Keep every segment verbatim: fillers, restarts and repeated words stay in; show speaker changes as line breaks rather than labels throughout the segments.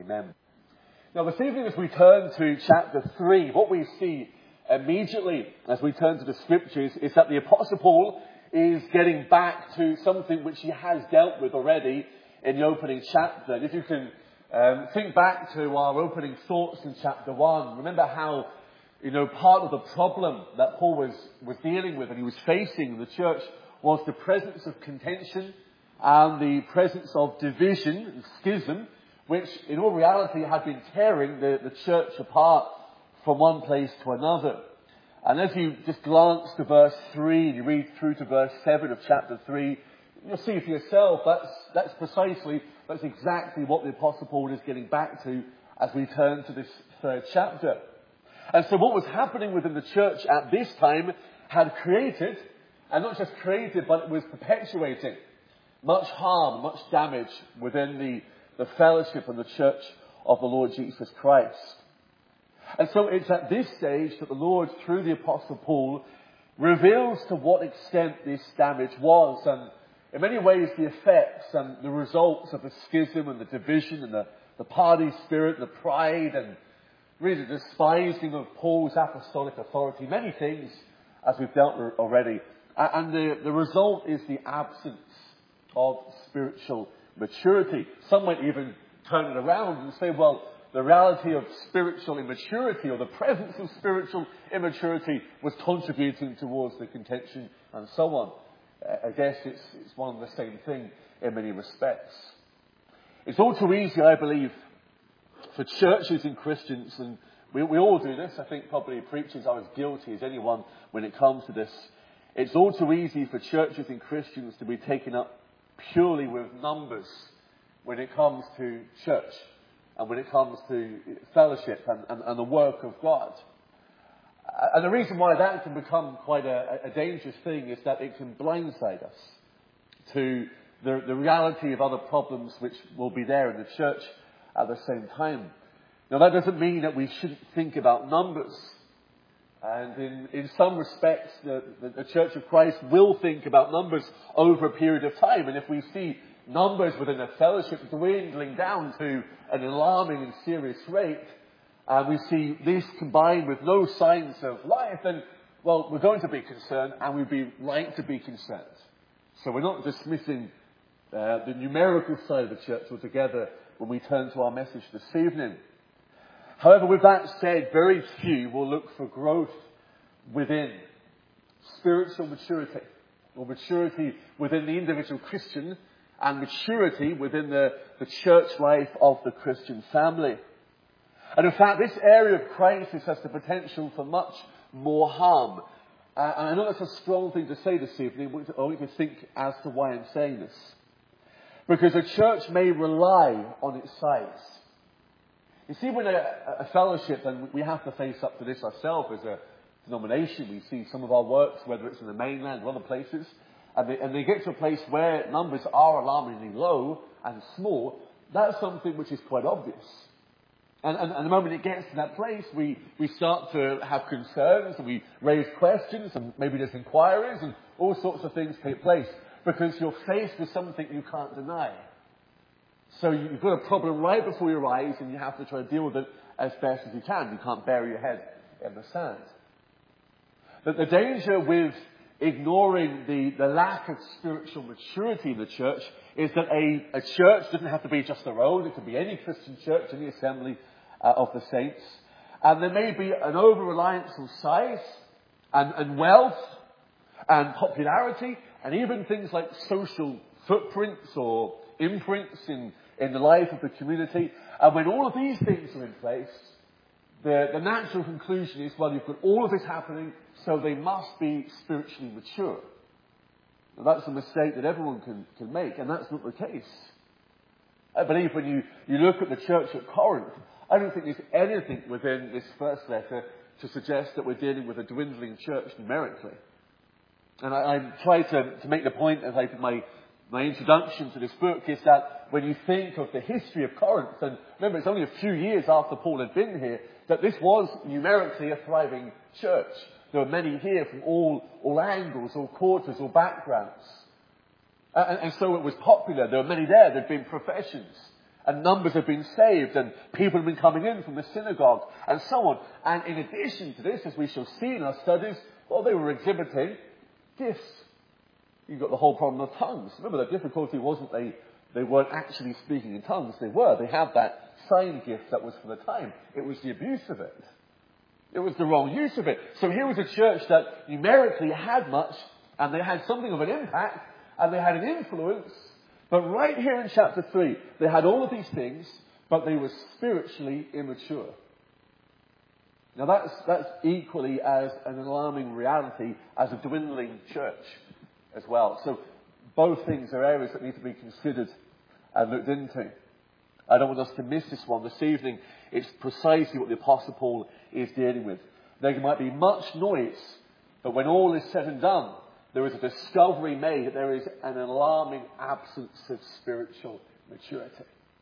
Amen. Now this evening as we turn to chapter three, what we see immediately as we turn to the scriptures is that the Apostle Paul is getting back to something which he has dealt with already in the opening chapter. And if you can um, think back to our opening thoughts in chapter one, remember how, you know, part of the problem that Paul was, was dealing with and he was facing in the church was the presence of contention and the presence of division and schism, which in all reality had been tearing the, the church apart from one place to another. And as you just glance to verse three and you read through to verse seven of chapter three, you'll see for yourself that's, that's precisely, that's exactly what the Apostle Paul is getting back to as we turn to this third chapter. And so what was happening within the church at this time had created, and not just created, but it was perpetuating much harm, much damage within the the fellowship and the church of the Lord Jesus Christ. And so it's at this stage that the Lord, through the Apostle Paul, reveals to what extent this damage was, and in many ways the effects and the results of the schism and the division and the, the party spirit, the pride and really the despising of Paul's apostolic authority, many things as we've dealt with already. And the, the result is the absence of spiritual maturity. Some might even turn it around and say, well, the reality of spiritual immaturity or the presence of spiritual immaturity was contributing towards the contention and so on. I guess it's, it's one and the same thing in many respects. It's all too easy, I believe, for churches and Christians, and we, we all do this. I think probably preachers are as guilty as anyone when it comes to this. It's all too easy for churches and Christians to be taken up purely with numbers when it comes to church and when it comes to fellowship and, and, and the work of God. And the reason why that can become quite a, a dangerous thing is that it can blindside us to the, the reality of other problems which will be there in the church at the same time. Now that doesn't mean that we shouldn't think about numbers. And in, in some respects, the, the, the Church of Christ will think about numbers over a period of time. And if we see numbers within a fellowship dwindling down to an alarming and serious rate, and we see this combined with no signs of life, then, well, we're going to be concerned, and we'd be right to be concerned. So we're not dismissing uh, the numerical side of the church altogether when we turn to our message this evening. However, with that said, very few will look for growth within spiritual maturity, or maturity within the individual Christian, and maturity within the, the church life of the Christian family. And in fact, this area of crisis has the potential for much more harm. Uh, and I know that's a strong thing to say this evening, but I want you to think as to why I'm saying this. Because a church may rely on its size. You see, when a, a fellowship, and we have to face up to this ourselves as a denomination, we see some of our works, whether it's in the mainland or other places, and they, and they get to a place where numbers are alarmingly low and small, that's something which is quite obvious. And, and, and the moment it gets to that place, we, we start to have concerns, and we raise questions, and maybe there's inquiries, and all sorts of things take place, because you're faced with something you can't deny. So you've got a problem right before your eyes, and you have to try to deal with it as best as you can. You can't bury your head in the sand. But the danger with ignoring the, the lack of spiritual maturity in the church is that a, a church doesn't have to be just their own. It could be any Christian church, any assembly uh, of the saints. And there may be an over-reliance on size and, and wealth and popularity and even things like social footprints or imprints in, in the life of the community. And when all of these things are in place, the, the natural conclusion is, well, you've got all of this happening, so they must be spiritually mature. Now, that's a mistake that everyone can, can make, and that's not the case. I believe when you, you look at the church at Corinth, I don't think there's anything within this first letter to suggest that we're dealing with a dwindling church numerically. And I, I try to, to make the point, as I did my My introduction to this book, is that when you think of the history of Corinth, and remember it's only a few years after Paul had been here, that this was numerically a thriving church. There were many here from all, all angles, all quarters, all backgrounds. And, and so it was popular. There were many there. There had been professions. And numbers have been saved, and people have been coming in from the synagogue, and so on. And in addition to this, as we shall see in our studies, well, they were exhibiting gifts. You've got the whole problem of tongues. Remember, the difficulty wasn't they, they weren't actually speaking in tongues. They were. They had that sign gift that was for the time. It was the abuse of it. It was the wrong use of it. So here was a church that numerically had much, and they had something of an impact, and they had an influence. But right here in chapter three, they had all of these things, but they were spiritually immature. Now that's, that's equally as an alarming reality as a dwindling church as well. So both things are areas that need to be considered and looked into. I don't want us to miss this one. This evening, it's precisely what the Apostle Paul is dealing with. There might be much noise, but when all is said and done, there is a discovery made that there is an alarming absence of spiritual maturity.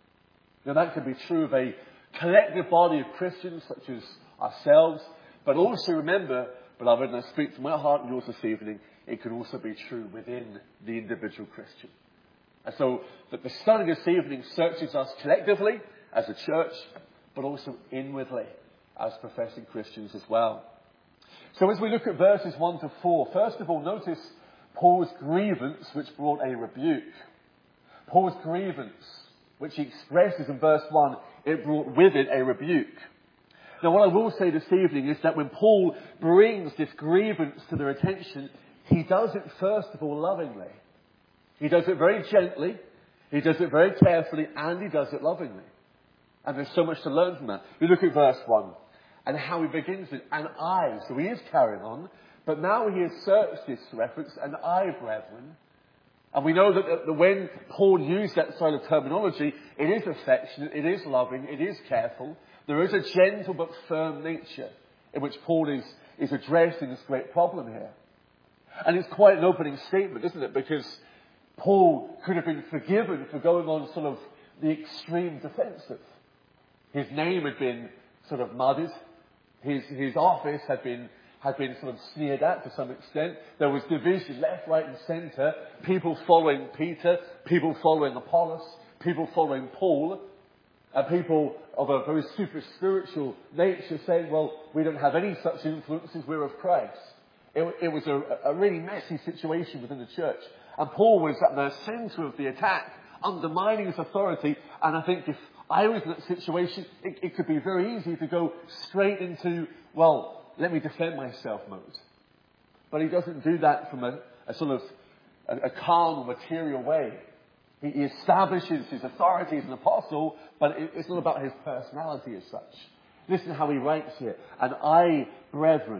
Now that could be true of a collective body of Christians such as ourselves, but also remember, beloved, and I speak to my heart and yours this evening, it could also be true within the individual Christian. And so that the study this evening searches us collectively as a church, but also inwardly as professing Christians as well. So as we look at verses one to four, first of all, notice Paul's grievance which brought a rebuke. Paul's grievance, which he expresses in verse one, it brought with it a rebuke. Now what I will say this evening is that when Paul brings this grievance to their attention, he does it first of all lovingly. He does it very gently, he does it very carefully, and he does it lovingly. And there's so much to learn from that. We look at verse one. And how he begins it, and I. So he is carrying on, but now he asserts this reference, and I, brethren. And we know that when Paul used that sort of terminology, it is affectionate, it is loving, it is careful. There is a gentle but firm nature in which Paul is, is addressing this great problem here. And it's quite an opening statement, isn't it? Because Paul could have been forgiven for going on sort of the extreme defensive. His name had been sort of muddied. His, his office had been, had been sort of sneered at to some extent. There was division left, right and centre. People following Peter, people following Apollos, people following Paul, and people of a very super spiritual nature saying, well, we don't have any such influences, we're of Christ. It, it was a, a really messy situation within the church. And Paul was at the centre of the attack, undermining his authority, and I think if I was in that situation, it, it could be very easy to go straight into, well, let me defend myself mode. But he doesn't do that from a, a sort of a, a carnal, material way. He, he establishes his authority as an apostle, but it, it's not about his personality as such. Listen how he writes here. And I, brethren,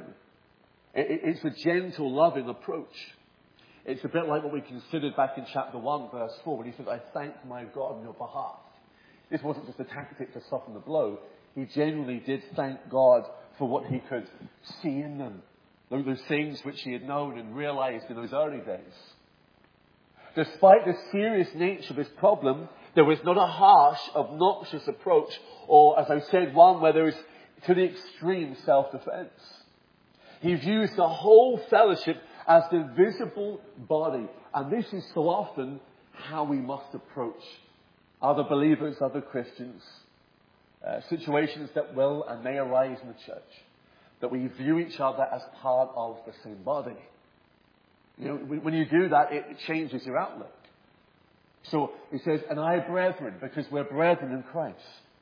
it, it, it's a gentle, loving approach. It's a bit like what we considered back in chapter one, verse four, when he says, I thank my God on your behalf. This wasn't just a tactic to soften the blow. He genuinely did thank God for what he could see in them. Those things which he had known and realized in those early days. Despite the serious nature of this problem, there was not a harsh, obnoxious approach, or as I said, one where there is to the extreme self-defense. He views the whole fellowship as the visible body. And this is so often how we must approach other believers, other Christians, uh, situations that will and may arise in the church, that we view each other as part of the same body. You know, when you do that, it changes your outlook. So he says, and I, brethren, because we're brethren in Christ.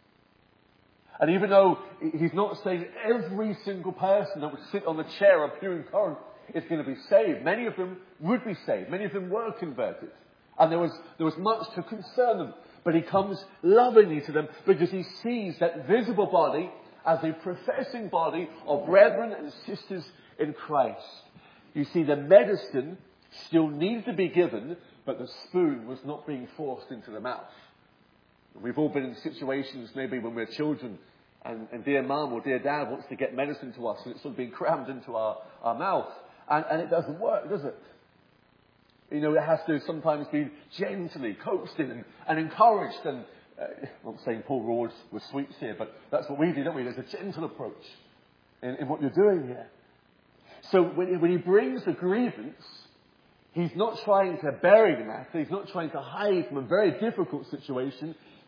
And even though he's not saying every single person that would sit on the chair of Pew and Corinth is going to be saved, many of them would be saved. Many of them were converted. And there was, there was much to concern them. But he comes lovingly to them because he sees that visible body as a professing body of brethren and sisters in Christ. You see, the medicine still needs to be given, but the spoon was not being forced into the mouth. We've all been in situations maybe when we're children and, and dear mum or dear dad wants to get medicine to us and it's sort of being crammed into our, our mouth. And, and it doesn't work, does it? You know, it has to sometimes be gently coaxed in and, and encouraged. And uh, I'm not saying Paul Rawls was sweets here, but that's what we do, don't we? There's a gentle approach in, in what you're doing here. So when, when he brings a grievance, he's not trying to bury the matter. He's not trying to hide from a very difficult situation.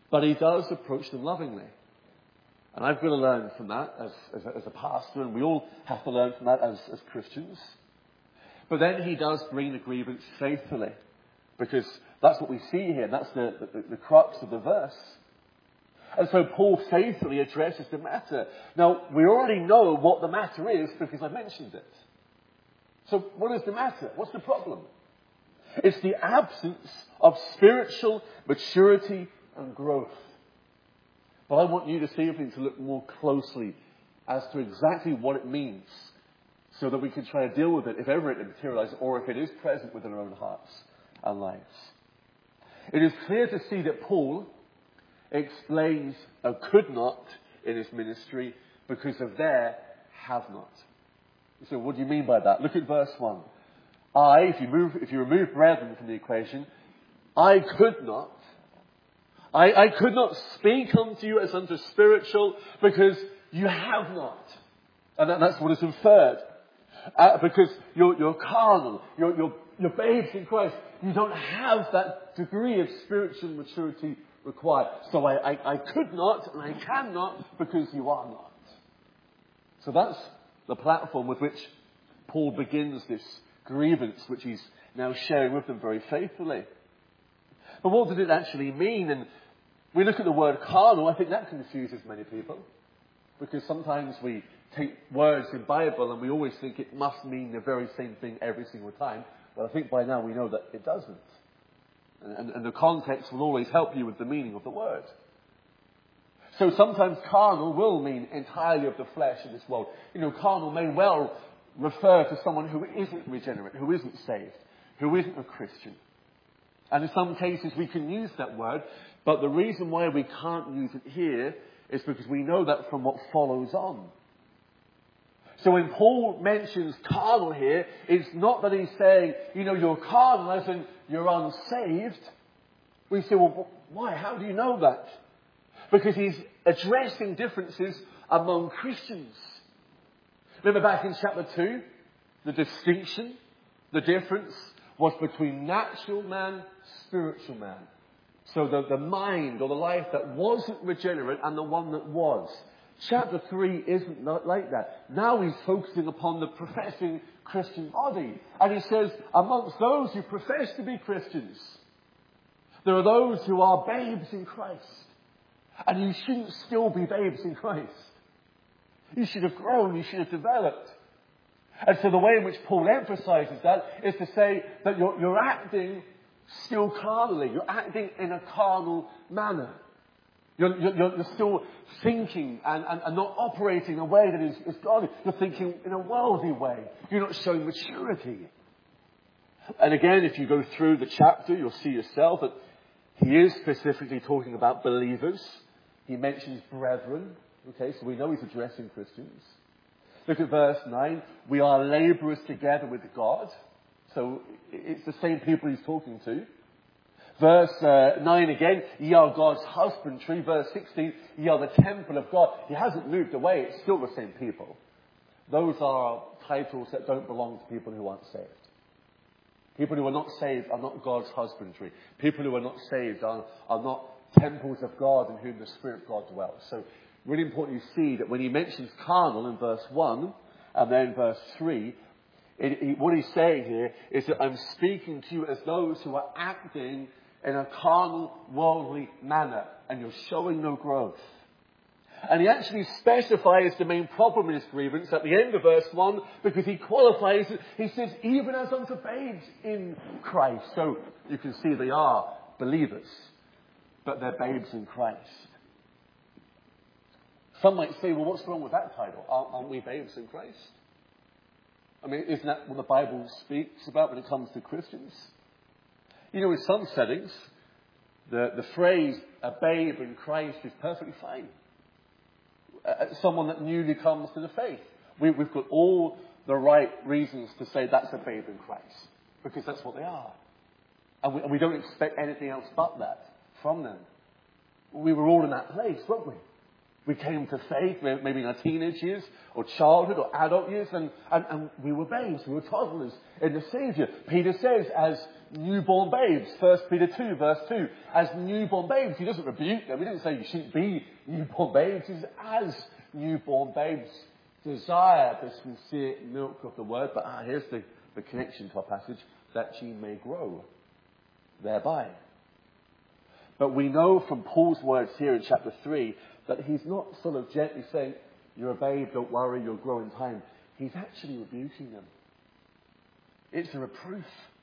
But he does approach them lovingly. And I've got to learn from that as, as, a, as a pastor, and we all have to learn from that as, as Christians. But then he does bring the grievance faithfully, because that's what we see here, and that's the, the, the crux of the verse. And so Paul faithfully addresses the matter. Now, we already know what the matter is because I mentioned it. So what is the matter? What's the problem? It's the absence of spiritual maturity and growth. But I want you this evening to look more closely as to exactly what it means, so that we can try to deal with it if ever it materializes or if it is present within our own hearts and lives. It is clear to see that Paul explains a could not in his ministry because of their have not. So what do you mean by that? Look at verse one. I, if you move, if you remove brethren from the equation, I could not. I, I could not speak unto you as unto spiritual because you have not. And that, that's what is inferred. Uh, because you're, you're carnal, you're, you're, you're babes in Christ. You don't have that degree of spiritual maturity required. So I, I, I could not and I cannot because you are not. So that's the platform with which Paul begins this grievance, which he's now sharing with them very faithfully. But what does it actually mean? And we look at the word carnal, I think that confuses many people. Because sometimes we take words in Bible and we always think it must mean the very same thing every single time. But I think by now we know that it doesn't. And, and the context will always help you with the meaning of the word. So sometimes carnal will mean entirely of the flesh in this world. You know, carnal may well refer to someone who isn't regenerate, who isn't saved, who isn't a Christian. And in some cases we can use that word, but the reason why we can't use it here is because we know that from what follows on. So when Paul mentions carnal here, it's not that he's saying, you know, you're carnal as in you're unsaved. We say, well, why? How do you know that? Because he's addressing differences among Christians. Remember back in chapter two, the distinction, the difference was between natural man, spiritual man. So the, the mind or the life that wasn't regenerate and the one that was. Chapter three isn't like that. Now he's focusing upon the professing Christian body. And he says, amongst those who profess to be Christians, there are those who are babes in Christ. And you shouldn't still be babes in Christ. You should have grown, you should have developed. And so the way in which Paul emphasizes that is to say that you're, you're acting still carnally. You're acting in a carnal manner. You're, you're, you're still thinking and, and, and not operating in a way that is, is godly. You're thinking in a worldly way. You're not showing maturity. And again, if you go through the chapter, you'll see yourself that he is specifically talking about believers. He mentions brethren. Okay, so we know he's addressing Christians. Look at verse nine. We are labourers together with God. So it's the same people he's talking to. Verse uh, nine again, ye are God's husbandry. Verse sixteen, ye are the temple of God. He hasn't moved away. It's still the same people. Those are titles that don't belong to people who aren't saved. People who are not saved are not God's husbandry. People who are not saved are, are not temples of God in whom the Spirit of God dwells. So really important you see that when he mentions carnal in verse one and then verse three, it, it, what he's saying here is that I'm speaking to you as those who are acting in a carnal, worldly manner, and you're showing no growth. And he actually specifies the main problem in his grievance at the end of verse one, because he qualifies it. He says, even as unto babes in Christ. So you can see they are believers, but they're babes in Christ. Some might say, well, what's wrong with that title? Aren't, aren't we babes in Christ? I mean, isn't that what the Bible speaks about when it comes to Christians? You know, in some settings, the, the phrase, a babe in Christ, is perfectly fine. Uh, someone that newly comes to the faith. We, we've got all the right reasons to say that's a babe in Christ, because that's what they are. And we, and we don't expect anything else but that from them. We were all in that place, weren't we? We came to faith, maybe in our teenage years, or childhood, or adult years, and, and, and we were babes, we were toddlers in the Saviour. Peter says, as newborn babes, First Peter two, verse two, as newborn babes. He doesn't rebuke them. He didn't say you shouldn't be newborn babes. He says, as newborn babes, desire the sincere milk of the word. But ah, here's the, the connection to our passage, that ye may grow thereby. But we know from Paul's words here in chapter three that he's not sort of gently saying, you're a babe, don't worry, you'll grow in time. He's actually rebuking them. It's a reproof.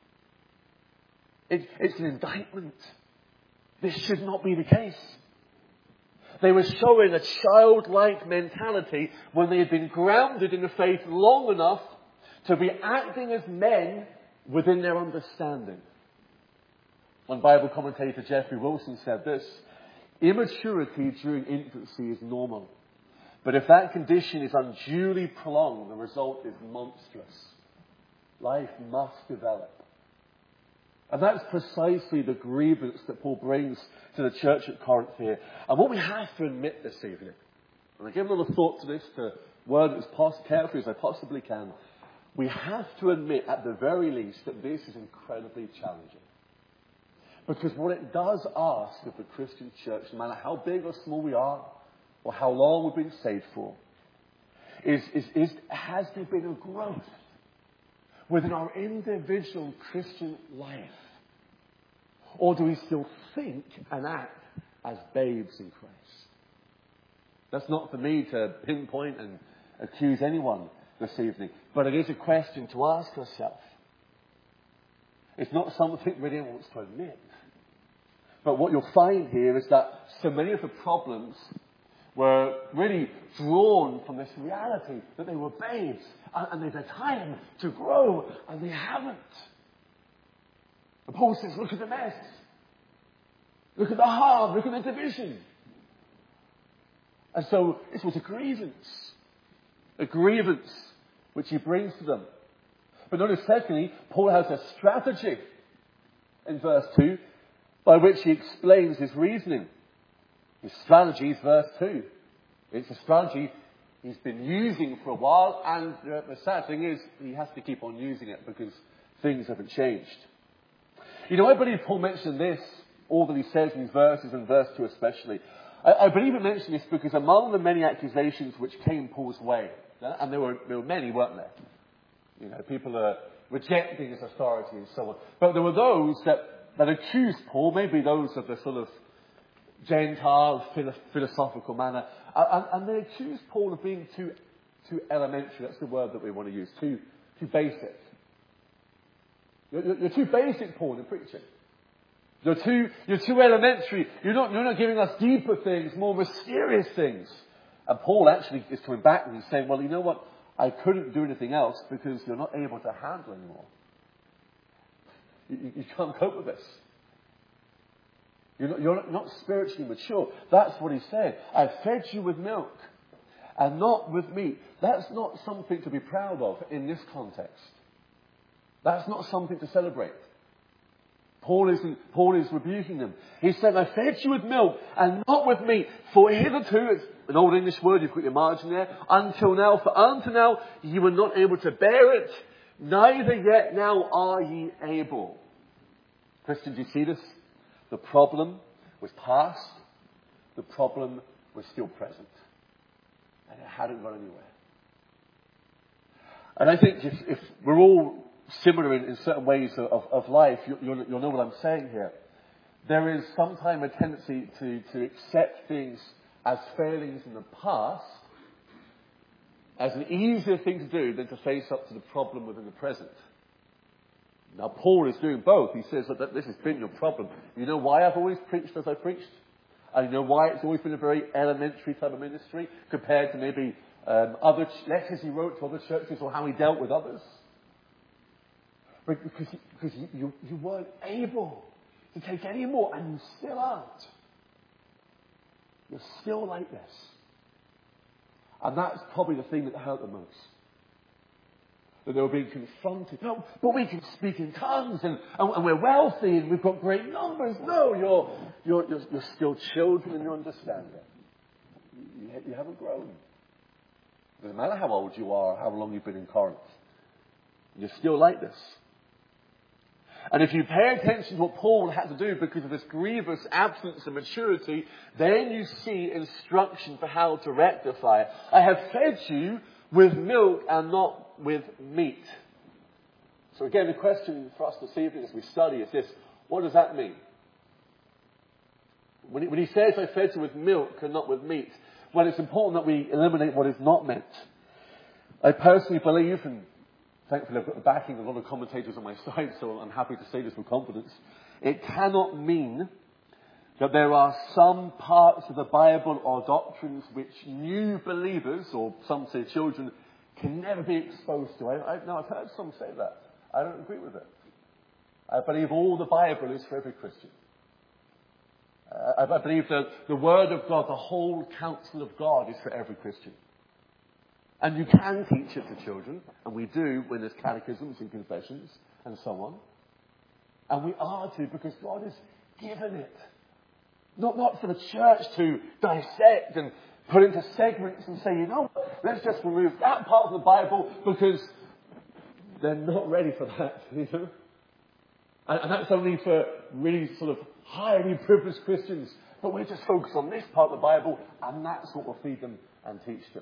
It, it's an indictment. This should not be the case. They were showing a childlike mentality when they had been grounded in the faith long enough to be acting as men within their understanding. One Bible commentator, Jeffrey Wilson, said this: immaturity during infancy is normal. But if that condition is unduly prolonged, the result is monstrous. Life must develop. And that's precisely the grievance that Paul brings to the church at Corinth here. And what we have to admit this evening, and I give a little thought to this to word it as carefully as I possibly can, we have to admit at the very least that this is incredibly challenging. Because what it does ask of the Christian church, no matter how big or small we are, or how long we've been saved for, is, is, is has there been a growth within our individual Christian life? Or do we still think and act as babes in Christ? That's not for me to pinpoint and accuse anyone this evening, but it is a question to ask ourselves. It's not something we anyone wants to admit. But what you'll find here is that so many of the problems were really drawn from this reality that they were babes and, and they've had time to grow and they haven't. And Paul says, look at the mess. Look at the harm. Look at the division. And so this was a grievance. A grievance which he brings to them. But notice secondly, Paul has a strategy in verse two by which he explains his reasoning. His strategy is verse two. It's a strategy he's been using for a while, and the sad thing is he has to keep on using it because things haven't changed. You know, I believe Paul mentioned this, all that he says in these verses, and verse two especially. I, I believe he mentioned this because among the many accusations which came Paul's way, and there were, there were many, weren't there? You know, people are rejecting his authority and so on. But there were those that, that accused Paul, maybe those of the sort of Gentile, philosophical manner, and, and they accused Paul of being too, too elementary. That's the word that we want to use. Too, too basic. You're, you're too basic, Paul, in preaching. You're too, you're too elementary. You're not, you're not giving us deeper things, more mysterious things. And Paul actually is coming back and he's saying, well, you know what? I couldn't do anything else because you're not able to handle anymore. You, you can't cope with this. You're not, you're not spiritually mature. That's what he said. I've fed you with milk and not with meat. That's not something to be proud of in this context. That's not something to celebrate. Paul is, Paul is rebuking them. He said, I fed you with milk and not with meat. For hitherto, it's an old English word, you've got your margin there, until now, for until now you were not able to bear it, neither yet now are ye able. Christians, you see this? The problem was past, the problem was still present. And it hadn't gone anywhere. And I think if, if we're all similar in, in certain ways of, of life, you, you'll, you'll know what I'm saying here. There is sometimes a tendency to, to accept things as failings in the past as an easier thing to do than to face up to the problem within the present. Now, Paul is doing both. He says that, that this has been your problem. You know why I've always preached as I preached? And you know why it's always been a very elementary type of ministry compared to maybe um, other ch- letters he wrote to other churches or how he dealt with others? Because, because you, you, you weren't able to take any more, and you still aren't. You're still like this. And that's probably the thing that hurt the most. That they were being confronted. No, but we can speak in tongues, and, and, and we're wealthy, and we've got great numbers. No, you're, you're, you're, you're still children in your understanding. You yet you haven't grown. It doesn't matter how old you are, how long you've been in Corinth. You're still like this. And if you pay attention to what Paul had to do because of this grievous absence of maturity, then you see instruction for how to rectify it. I have fed you with milk and not with meat. So again, the question for us this evening as we study is this: what does that mean? When he, when he says, I fed you with milk and not with meat, well, it's important that we eliminate what is not meant. I personally believe, and thankfully I've got the backing of a lot of commentators on my side, so I'm happy to say this with confidence, it cannot mean that there are some parts of the Bible or doctrines which new believers, or some say children, can never be exposed to. I, I, now, I've heard some say that. I don't agree with it. I believe all the Bible is for every Christian. Uh, I, I believe that the Word of God, the whole counsel of God, is for every Christian. And you can teach it to children, and we do when there's catechisms and confessions and so on. And we are to, because God has given it. Not, not for the church to dissect and put into segments and say, you know, let's just remove that part of the Bible because they're not ready for that, you know. And, and that's only for really sort of highly privileged Christians. But we're just focused on this part of the Bible, and that's what will feed them and teach them.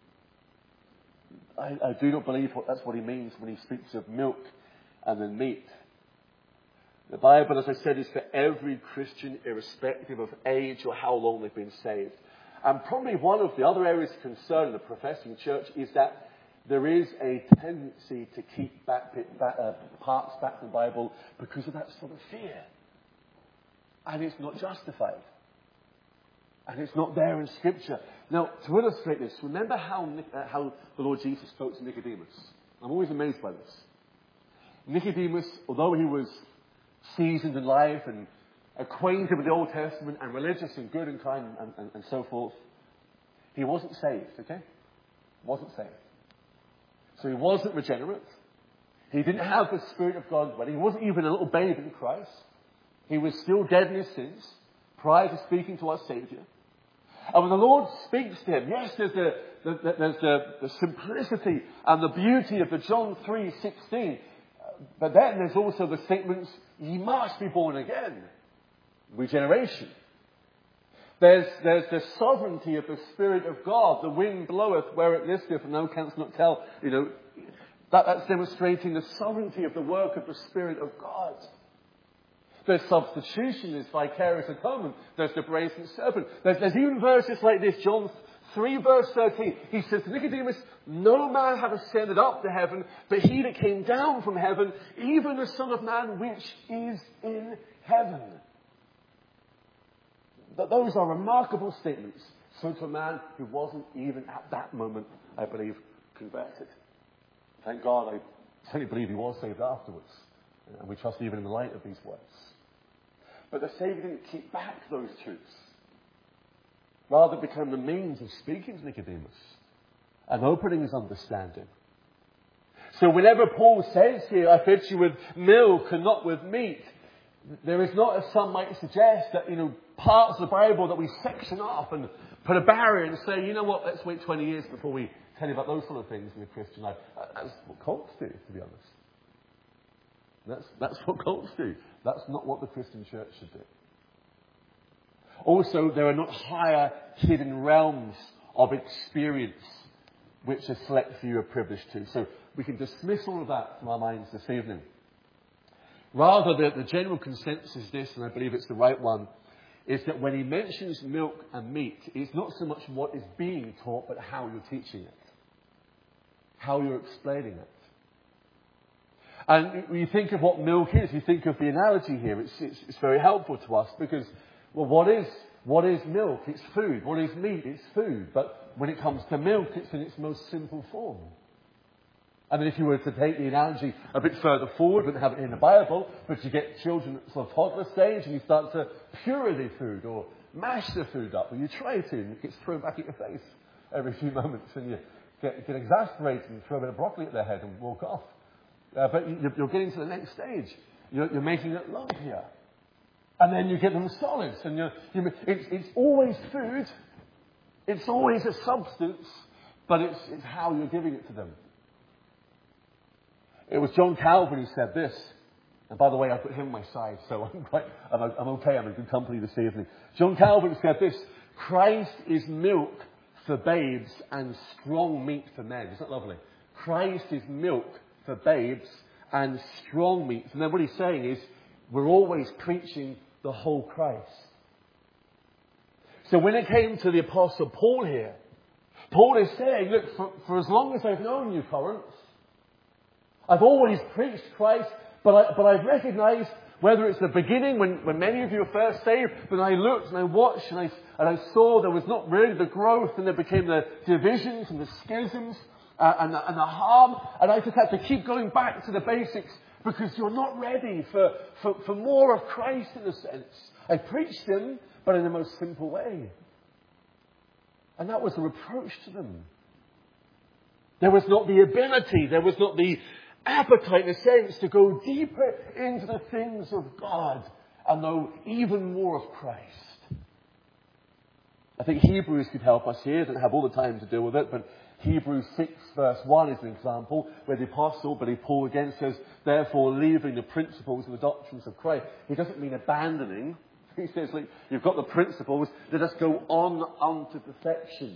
I, I do not believe what, that's what he means when he speaks of milk and then meat. The Bible, as I said, is for every Christian, irrespective of age or how long they've been saved. And probably one of the other areas of concern in the professing church is that there is a tendency to keep back, back, uh, parts back from the Bible because of that sort of fear. And it's not justified. And it's not there in Scripture. Now, to illustrate this, remember how, uh, how the Lord Jesus spoke to Nicodemus. I'm always amazed by this. Nicodemus, although he was seasoned in life and acquainted with the Old Testament and religious and good and kind and, and, and so forth, he wasn't saved, okay? Wasn't saved. So he wasn't regenerate. He didn't have the Spirit of God ready. He wasn't even a little babe in Christ. He was still dead in his sins prior to speaking to our Saviour. And when the Lord speaks to him, yes, there's the, the, the, there's the, the simplicity and the beauty of the John three sixteen. But then there's also the statements, ye must be born again. Regeneration. There's, there's the sovereignty of the Spirit of God. The wind bloweth where it listeth, and thou canst not tell. You know, that, that's demonstrating the sovereignty of the work of the Spirit of God. There's substitution, there's vicarious atonement, there's the brazen serpent. There's, there's even verses like this, John three verse thirteen. He says to Nicodemus, no man hath ascended up to heaven, but he that came down from heaven, even the Son of Man which is in heaven. But those are remarkable statements. So to a man who wasn't even at that moment, I believe, converted. Thank God, I certainly believe he was saved afterwards. And we trust even in the light of these words. But the Saviour didn't keep back those truths. Rather, it became the means of speaking to Nicodemus and opening his understanding. So whenever Paul says here, I fed you with milk and not with meat, there is not, as some might suggest, that, you know, parts of the Bible that we section off and put a barrier and say, you know what, let's wait twenty years before we tell you about those sort of things in the Christian life. That's what cults do, to be honest. That's, that's what cults do. That's not what the Christian church should do. Also, there are not higher hidden realms of experience which a select few are privileged to. So we can dismiss all of that from our minds this evening. Rather, the, the general consensus is this, and I believe it's the right one, is that when he mentions milk and meat, it's not so much what is being taught, but how you're teaching it. How you're explaining it. And when you think of what milk is, you think of the analogy here. It's, it's, it's very helpful to us because, well, what is, what is milk? It's food. What is meat? It's food. But when it comes to milk, it's in its most simple form. And then if you were to take the analogy a bit further forward, wouldn't have it in the Bible, but you get children at sort of toddler stage and you start to puree the food or mash the food up, or you try to, and it gets thrown back at your face every few moments, and you get, get exasperated and throw a bit of broccoli at their head and walk off. Uh, but you, you're getting to the next stage. You're, you're making it lumpier. And then you get them solids. And you're, you, it's, it's always food, It's always a substance, but it's, it's how you're giving it to them. It was John Calvin who said this. And by the way, I put him on my side, so I'm quite, I'm, I'm okay. I'm in good company this evening. John Calvin said this: Christ is milk for babes and strong meat for men. Isn't that lovely? Christ is milk for babes and strong meat. And then what he's saying is, we're always preaching the whole Christ. So when it came to the Apostle Paul here, Paul is saying, look, for, for as long as I've known you, Corinth, I've always preached Christ, but, I, but I've recognized, whether it's the beginning, when, when many of you were first saved, but I looked and I watched and I, and I saw there was not really the growth, and there became the divisions and the schisms uh, and, the, and the harm, and I just had to keep going back to the basics, because you're not ready for, for, for more of Christ in a sense. I preached him, but in the most simple way. And that was a reproach to them. There was not the ability, there was not the appetite, in a sense, to go deeper into the things of God and know even more of Christ. I think Hebrews could help us here. I don't have all the time to deal with it, but Hebrews six verse one is an example where the apostle, but Paul again says, therefore leaving the principles and the doctrines of Christ. He doesn't mean abandoning. He says, like, you've got the principles, let us go on unto perfection.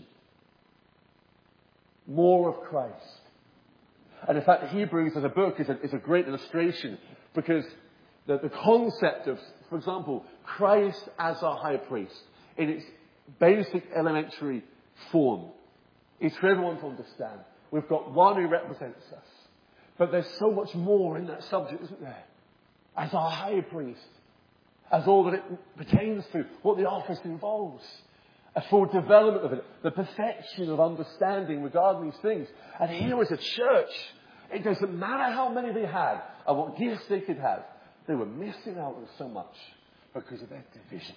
More of Christ. And in fact, Hebrews as a book is a, is a great illustration, because the, the concept of, for example, Christ as our high priest, in its basic elementary form, is for everyone to understand. We've got one who represents us. But there's so much more in that subject, isn't there? As our high priest. As all that it pertains to, what the office involves. A full development of it. The perfection of understanding regarding these things. And here as a church, it doesn't matter how many they had and what gifts they could have. They were missing out on so much because of their division.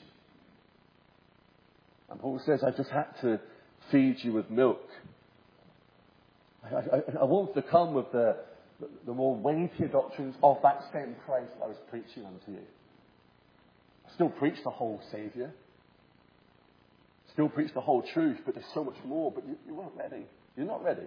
And Paul says, I just had to feed you with milk. I, I, I want to come with the, the more weightier doctrines of that same Christ I was preaching unto you. I still preach the whole Saviour. Still preach the whole truth, but there's so much more. But you, you weren't ready. You're not ready.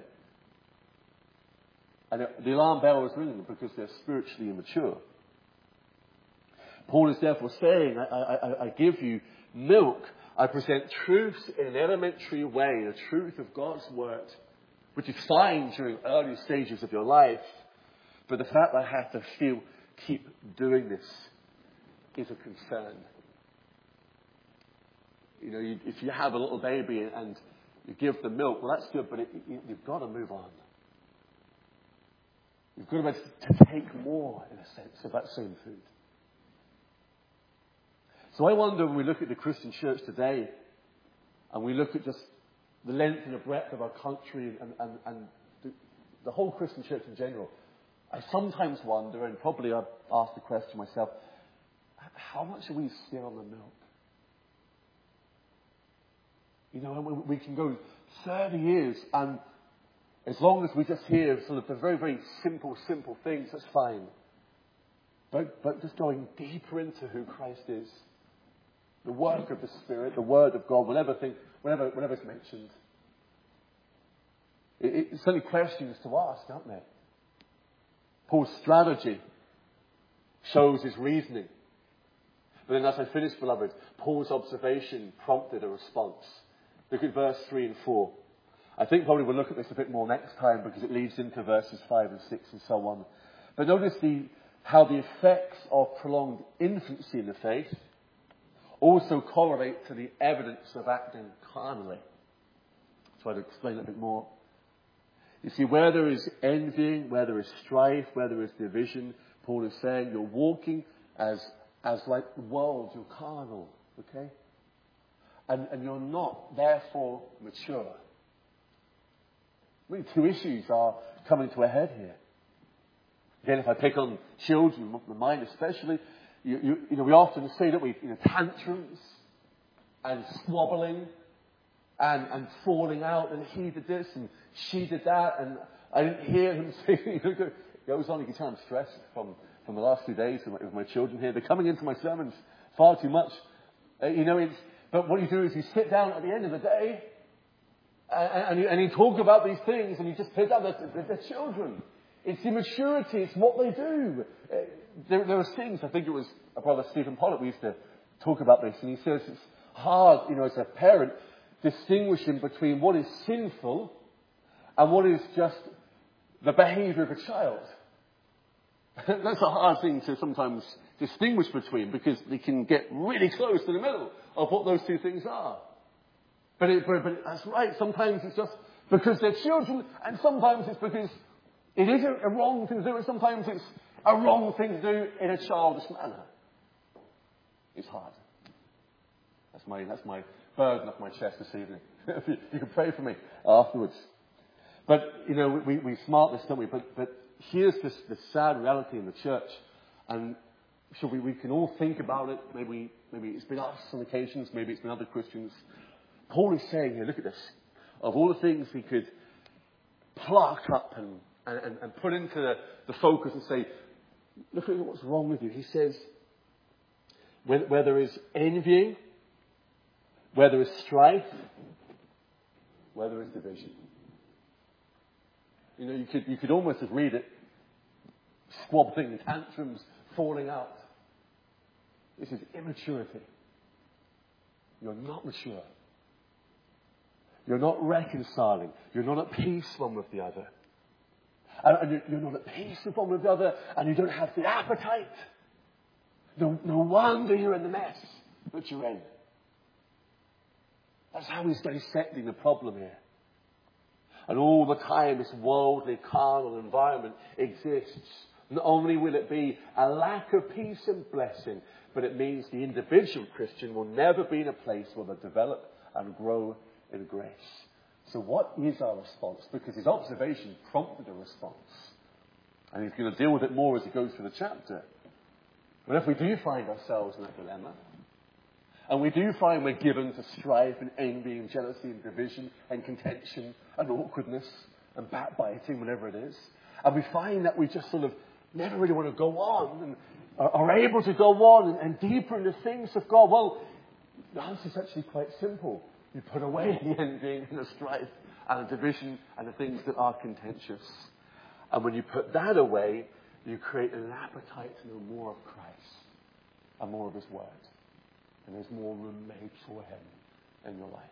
And the alarm bell is ringing because they're spiritually immature. Paul is therefore saying, I, I, I give you milk. I present truths in an elementary way, the truth of God's word, which is fine during early stages of your life. But the fact that I have to feel, keep doing this is a concern. You know, you, if you have a little baby and you give them milk, well, that's good, but it, you, you've got to move on. You've got to, to take more, in a sense, of that same food. So I wonder, when we look at the Christian church today, and we look at just the length and the breadth of our country and, and, and the, the whole Christian church in general, I sometimes wonder, and probably I've asked the question myself, how much are we still on the milk? You know, and we can go thirty years, and as long as we just hear sort of the very, very simple, simple things, that's fine. But, but just going deeper into who Christ is, the work of the Spirit, the Word of God, whenever thing, whenever, whenever it's mentioned. It, it, it's only questions to ask, aren't there? Paul's strategy shows his reasoning. But then as I finish, beloved, Paul's observation prompted a response. Look at verse three and four. I think probably we'll look at this a bit more next time because it leads into verses five and six and so on. But notice the, how the effects of prolonged infancy in the faith also correlate to the evidence of acting carnally. I'll try to explain it a bit more. You see, where there is envying, where there is strife, where there is division, Paul is saying you're walking as, as like the world, you're carnal, okay? And, and you're not, therefore, mature. Really, two issues are coming to a head here. Again, if I pick on children, the mind especially, you, you, you know, we often say that we, you know, tantrums and squabbling and, and falling out, and he did this and she did that, and I didn't hear him say, you know, it goes on. You can tell I'm stressed from, from the last few days with my, with my children here. They're coming into my sermons far too much. Uh, you know, it's, but what you do is you sit down at the end of the day And, and, you, and you talk about these things and you just pick up that they're children. It's immaturity. It's what they do. Uh, there, there are things, I think it was our brother Stephen Pollock, we used to talk about this, and he says it's hard, you know, as a parent, distinguishing between what is sinful and what is just the behaviour of a child. That's a hard thing to sometimes distinguish between, because they can get really close to the middle of what those two things are. But, it, but, but that's right, sometimes it's just because they're children, and sometimes it's because it is a, a wrong thing to do, and sometimes it's a wrong thing to do in a childish manner. It's hard. That's my, that's my burden off my chest this evening. you, you can pray for me afterwards. But, you know, we, we smart this, don't we? But, but here's this, this sad reality in the church. And so we, we can all think about it. Maybe, maybe it's been us on occasions. Maybe it's been other Christians. Paul is saying here, look at this. Of all the things he could pluck up and, and, and put into the, the focus and say, look at what's wrong with you. He says, where, where there is envying, where there is strife, where there is division. You know, you could, you could almost just read it, squabbling, tantrums, falling out. This is immaturity. You're not mature. You're not reconciling. You're not at peace one with the other. And, and you're, you're not at peace with one with the other, and you don't have the appetite. No, no wonder you're in the mess that you're in. That's how he's dissecting the problem here. And all the time this worldly, carnal environment exists. Not only will it be a lack of peace and blessing, but it means the individual Christian will never be in a place where they develop and grow in grace. So what is our response? Because his observation prompted a response. And he's going to deal with it more as he goes through the chapter. But if we do find ourselves in that dilemma, and we do find we're given to strife and envy and jealousy and division and contention and awkwardness and backbiting, whatever it is, and we find that we just sort of never really want to go on and are, are able to go on and, and deeper in the things of God, well, the answer is actually quite simple. You put away the envying and the strife and the division and the things that are contentious. And when you put that away, you create an appetite to know more of Christ and more of his word. And there's more room made for him in your life.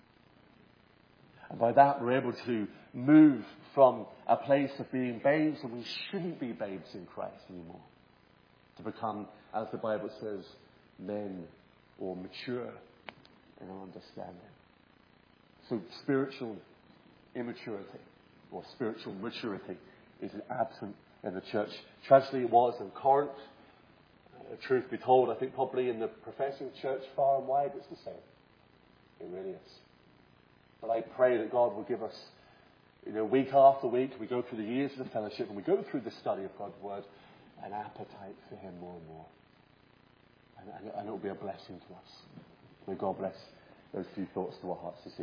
And by that, we're able to move from a place of being babes, and we shouldn't be babes in Christ anymore, to become, as the Bible says, men or mature in our understanding. So spiritual immaturity or spiritual maturity is absent in the church. Tragically, it was in Corinth. Uh, truth be told, I think probably in the professing church far and wide, it's the same. It really is. But I pray that God will give us, you know, week after week, we go through the years of the fellowship and we go through the study of God's word, an appetite for him more and more. And, and, and it will be a blessing to us. May God bless those few thoughts to our hearts this evening.